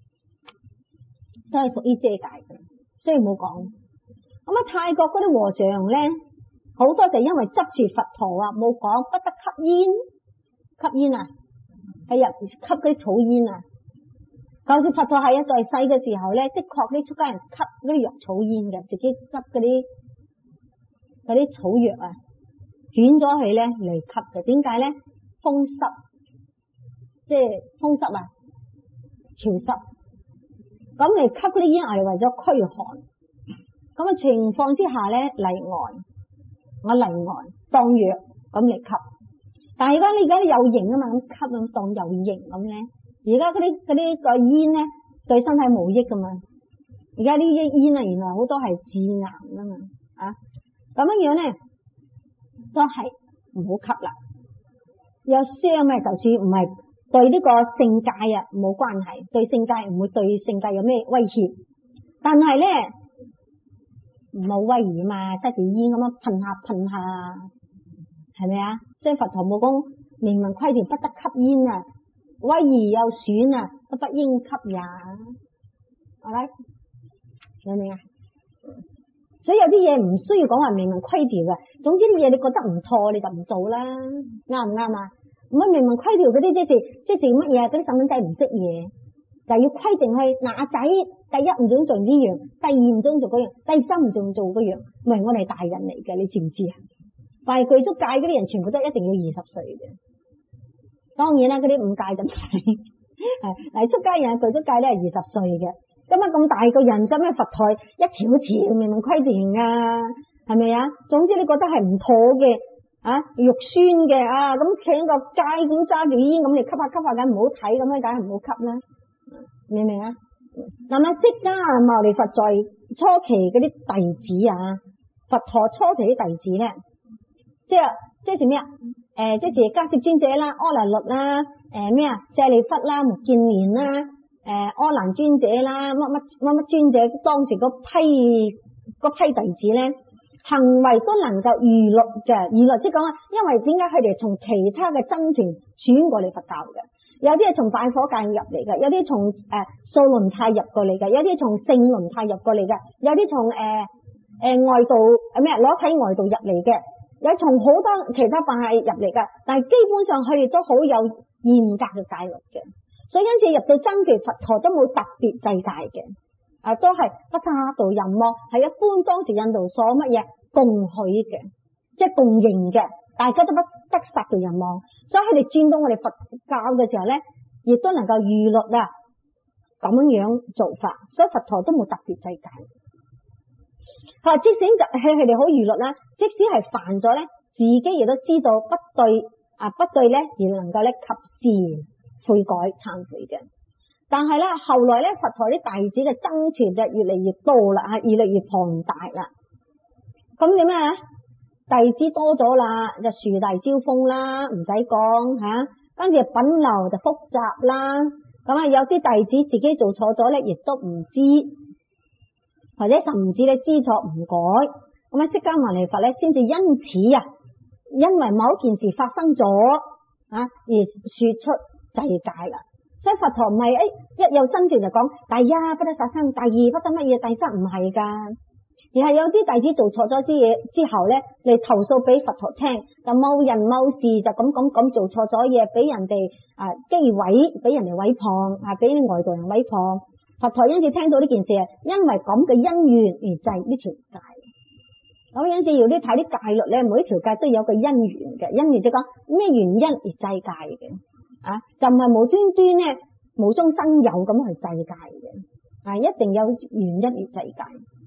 遮戒嘅，所以冇講。咁啊，泰國嗰啲和尚咧，好多就因為執住佛陀啊，冇講不得吸煙啊，係入吸嗰啲草煙啊。就算佛陀係啊，在世嘅時候咧，的確啲出家人吸嗰啲藥草煙嘅，自己執嗰啲草藥啊，捲咗去咧嚟吸嘅。點解咧？風濕，即係風濕啊，潮濕，咁嚟吸嗰啲煙係為咗驅寒。咁嘅情況之下咧，我例外當藥咁嚟吸。但係而家有形啊嘛，咁吸咁當有形咁咧。而家嗰啲個煙咧對身體冇益噶嘛。而家呢啲煙啊，原來好多係致癌噶嘛。咁樣咧都係唔好吸啦。有傷咩？就算唔係對呢個性界啊冇關係，對性界唔會對性界有咩威脅。但係咧唔好威儀嘛，得住煙咁樣噴下，係咪啊？所以佛陀冇講明文規定不得吸煙啊。威儀有損啊，都不應吸也。好啦，明唔明啊？所以有啲嘢唔需要講話明文規條嘅。總之啲嘢你覺得唔妥，你就唔做啦，啱唔啱啊？唔係明文規條嗰啲即係乜嘢？嗰啲細蚊仔唔識嘢，就要規定去嗱仔，第一唔准做呢樣，第二唔准做嗰樣，第三唔准做嗰樣。唔係我哋大人嚟嘅，你知唔知啊？但係具足戒嗰啲人全部都一定要20歲嘅。當然啦，嗰啲5戒就唔係，係出家人具足戒咧係20歲嘅。咁啊咁大個人，咁咩佛台一條明文規定啊，係咪啊？總之你覺得係唔妥嘅肉酸嘅咁企喺個街咁揸住煙咁你吸下梗唔好睇，咁樣梗係唔好吸啦，明唔明啊？嗱，釋迦牟尼佛在初期嗰啲弟子啊，佛陀初期啲弟子咧，即係咩啊？即係迦葉尊者啦、阿那律啦、舍利弗啦、目犍連啦、阿難尊者啦、乜尊者，當時嗰批弟子咧，行為都能夠娛樂嘅，即係講啊，因為點解佢哋從其他嘅僧團轉過嚟佛教嘅？有啲係從拜火教入嚟嘅，有啲從素倫派入過嚟嘅，有啲從聖倫派入過嚟嘅，有啲從外道裸體外道入嚟嘅。有從好多其他派入嚟噶，但係基本上佢哋都好有嚴格嘅戒律嘅，所以因此入到僧團，佛陀都冇特別制戒嘅，都係不殺盜淫妄，係一般當時印度所乜嘢共許嘅，即係共認嘅，大家都不得殺盜淫妄，所以佢哋轉到我哋佛教嘅時候咧，亦都能夠預律啊咁樣做法，所以佛陀都冇特別制戒。即使佢哋好娛樂啦，即使係犯咗咧，自己亦都知道不對咧，而能夠咧及時悔改懺悔嘅。但係咧後來咧，佛陀啲弟子嘅僧團就越嚟越多啦，越嚟越龐大啦。咁點啊？弟子多咗啦，就樹大招風啦，唔使講吓。跟住品流就複雜啦。咁有啲弟子自己做錯咗咧，亦都唔知。或者甚至咧知錯唔改，咁釋迦牟尼佛咧先至因此因為某件事發生咗而說出制戒啦。所以佛陀唔係一有僧團就講第一不得殺生，第二不得乜嘢，第三唔係噶，而係有啲弟子做錯咗啲嘢之後咧嚟投訴俾佛陀聽，就某人某事就咁做錯咗嘢，俾人哋譏毀，俾人哋毀謗俾外道人毀謗。佛陀因此聽到呢件事因為咁嘅因緣而制呢條戒。咁因此要啲睇啲戒律咧，每一條戒都有個因緣嘅，因緣即係講咩原因而制戒嘅，就唔係無端端咧無中生有咁去制戒嘅，一定有原因而制戒。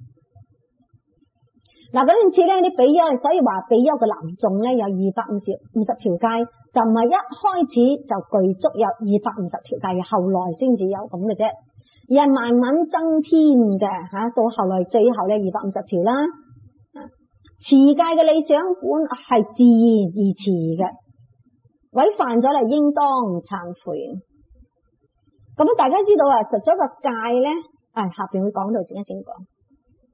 嗱，嗰陣時咧啲比丘，所以話比丘嘅男眾咧有250條戒，就唔係一開始就具足有250條戒嘅，後來先至有咁嘅啫。而係慢慢增添嘅到後來最後咧250條啦。持戒嘅理想本係自然而持嘅，違犯咗咧應當懺悔。咁大家知道實咗個戒咧，下邊會講到，陣間先講。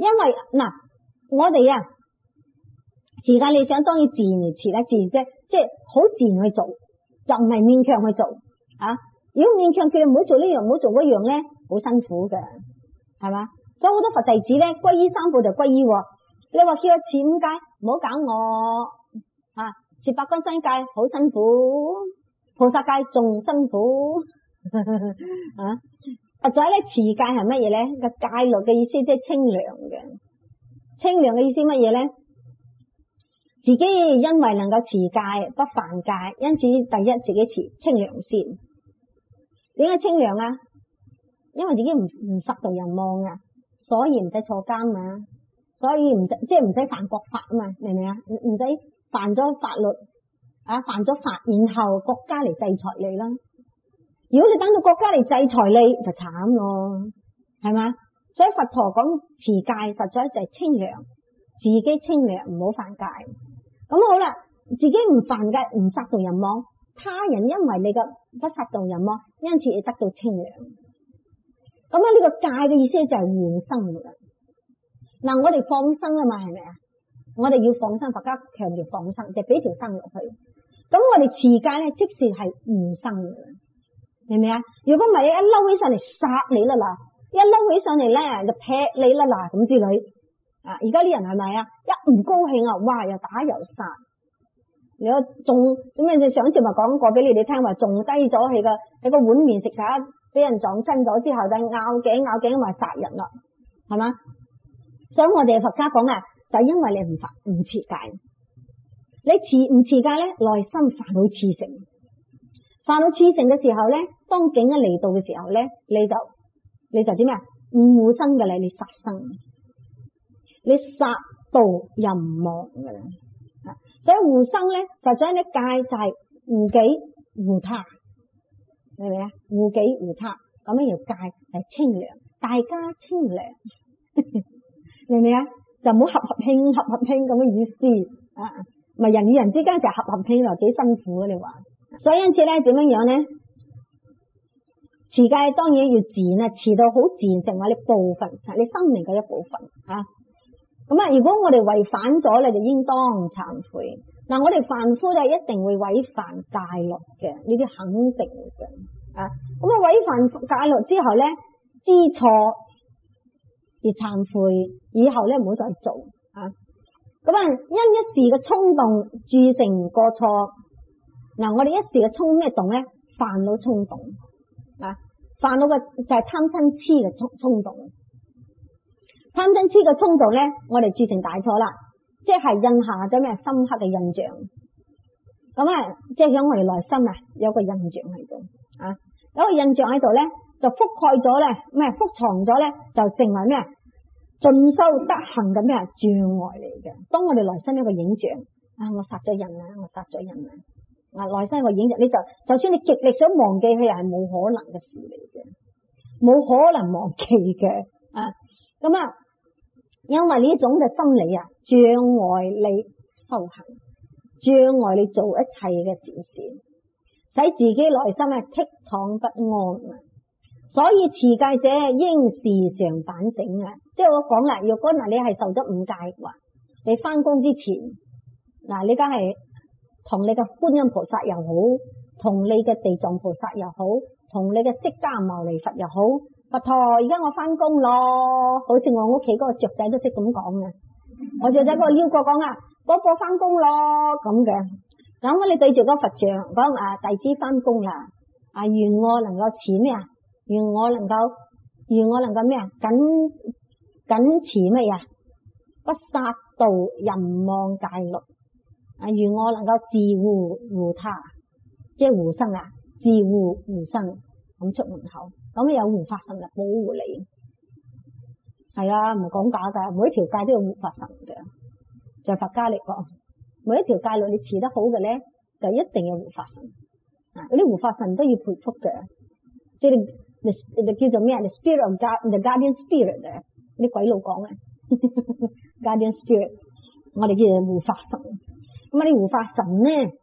因為嗱，我哋啊持戒理想當然自然嚟持啦，自然啫，即係好自然去做，就唔係勉強去做啊。如果勉強叫你唔好做呢樣唔好做嗰樣咧，好辛苦嘅，係嘛？所以好多佛弟子咧皈依三寶就皈依，你話叫我持五戒唔好搞我啊，持八關齋戒好辛苦，菩薩戒仲辛苦啊。或者咧持戒係乜嘢咧？個戒律嘅意思即係清涼嘅，清涼嘅意思乜嘢咧？自己因為能夠持戒不犯戒，因此第一自己持清涼先。點解清涼啊？因為自己唔殺到人望啊，所以唔使坐監啊，所以唔使即係唔使犯國法啊嘛，明唔明啊？唔使犯咗法律啊，犯咗法，然後國家嚟制裁你啦。如果你等到國家嚟制裁你，就慘咯，係嘛？所以佛陀講持戒，實在就係清涼，自己清涼，唔好犯戒。咁好啦，自己唔犯戒，唔殺到人望，他人因為你嘅不殺到人望，因此而得到清涼。咁呢個戒嘅意思就係護生噶啦。嗱，我哋放生啊嘛，係咪啊？我哋要放生，佛家強調放生，就俾條生落去。咁我哋持戒咧，即使係護生噶啦。明唔明啊？如果唔係一嬲起上嚟殺你啦嗱，一嬲起上嚟咧就劈你啦嗱，咁之類啊！而家啲人係咪啊？一唔高興啊，哇又打又殺，你仲咁你上次咪講過俾你哋聽話，仲低咗喺個碗面食晒，俾人撞親咗之後就拗頸咪殺人啦，係嘛？所以我哋佛家講啊，就係因為你唔持戒，你唔持戒咧，內心煩惱熾盛。煩惱熾盛嘅時候咧，當境一嚟到嘅時候咧，你就點啊？唔護生嘅你殺生，你殺到人亡嘅啦。所以護生咧，實際呢戒就係護己護他，明唔明啊？護己護他，咁樣要戒係清涼，大家清涼，明唔明啊？就唔好合興咁嘅意思啊！咪人與人之間就合興又幾辛苦啊！你話？所以因此咧，點樣咧？持戒當然要自然啊，持到好自然成為你部分，係你生命嘅一部分啊。咁啊，如果我哋違反咗咧，就應當懺悔。嗱，我哋凡夫就一定會違反戒律嘅，呢啲肯定嘅啊。咁啊，違反戒律之後咧，知錯而懺悔，以後咧唔好再做啊。咁啊，因一時嘅衝動鑄成過錯。嗱，我哋一時嘅衝咩動咧？煩惱衝動啊！煩惱嘅就係貪嗔癡嘅衝動，貪嗔癡嘅衝動咧，我哋鑄成大錯啦，即係印下咗咩深刻嘅印象。咁啊，即係喺我哋內心啊，有個印象喺度啊，有個印象喺度咧，就覆蓋咗咧，咩覆藏咗咧，就成為咩進修德行嘅咩障礙嚟嘅。當我哋內心有個影像啊，我殺咗人啊，我殺咗人啊。內心個影像，你就算你極力想忘記佢，又係冇可能嘅事嚟嘅，冇可能忘記嘅啊！咁啊，因為呢種嘅心理啊，障礙你修行，障礙你做一切嘅善事，使自己內心啊倜儻不安啊！所以持戒者應時常反省啊！即係我講啦，如果你係受咗五戒嘅話，你翻工之前你梗係。同你嘅觀音菩薩又好，同你嘅地藏菩薩又好，同你嘅釋迦牟尼佛又好，佛陀而家我翻工咯，好似我屋企嗰個雀仔都識咁講嘅，我雀仔嗰個撩過講啊，嗰個翻工咯咁嘅。咁你對住個佛像講弟子翻工啦，願我能夠持咩啊？願我能夠咩啊？謹持咩呀？不殺盜淫妄戒律。願我能夠自護他，即係護生啊，自護生咁出門口，咁有護法神嚟保護你。係啊，唔係講假噶，每一條戒都有護法神嘅，就係佛家嚟講，每一條戒律你持得好嘅咧，就一定有護法神。嗰啲護法神都要佩服嘅，即係你叫做咩啊？ The spirit of God, the guardian spirit 嘅，啲鬼佬講嘅guardian spirit， 我哋叫做護法神。咁啲護法神咧，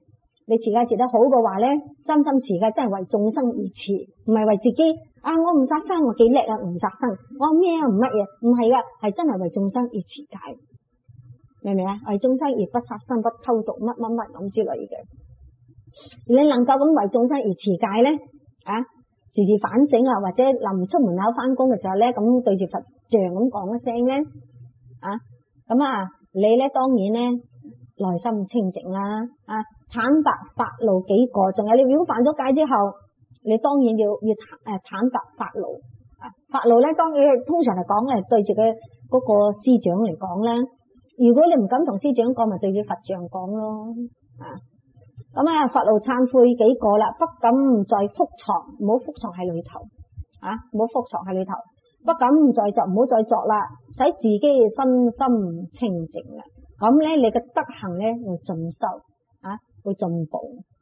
你持戒持得好嘅話咧，真心持戒真係為眾生而持，唔係為自己啊！我唔殺生，我幾叻啊！唔殺生，我咩啊唔乜嘢，唔係噶，係真係為眾生而持戒，明唔明啊？為眾生而不殺生、不偷盜乜乜乜咁之類嘅。你能夠咁為眾生而持戒咧，啊，時時反省啊，或者臨出門口翻工嘅時候咧，咁對住佛像咁講一聲咧，啊，咁啊，你咧當然咧內心清淨啦，啊，坦白發露幾個，仲有你如果犯咗戒之後，你當然要坦白發露，啊，發露咧當然通常嚟講咧對住佢嗰個師長嚟講咧，如果你唔敢同師長講，咪對住佛像講咯，啊。咁啊，發露懺悔幾個啦，不敢再覆藏，唔好覆藏喺裏頭，啊，唔好覆藏喺裏頭，不敢再作，唔好再作啦，使自己身心清淨啦，咁咧你嘅德行咧會進修，啊，會進步。